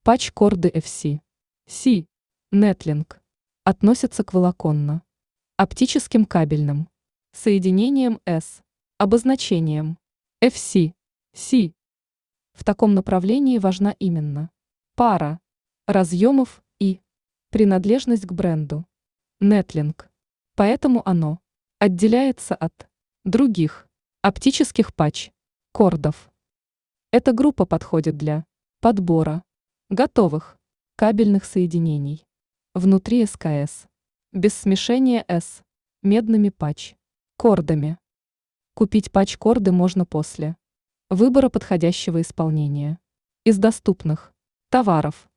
Патч-корды FC. C. Netlink. Относятся к волоконно-оптическим кабельным соединениям S. Обозначением FC. C. В таком направлении важна именно пара разъемов и принадлежность к бренду Netlink. Поэтому оно отделяется от других оптических патч-кордов. Эта группа подходит для подбора готовых кабельных соединений внутри СКС без смешения с медными патч-кордами. Купить патч-корды можно после выбора подходящего исполнения из доступных товаров.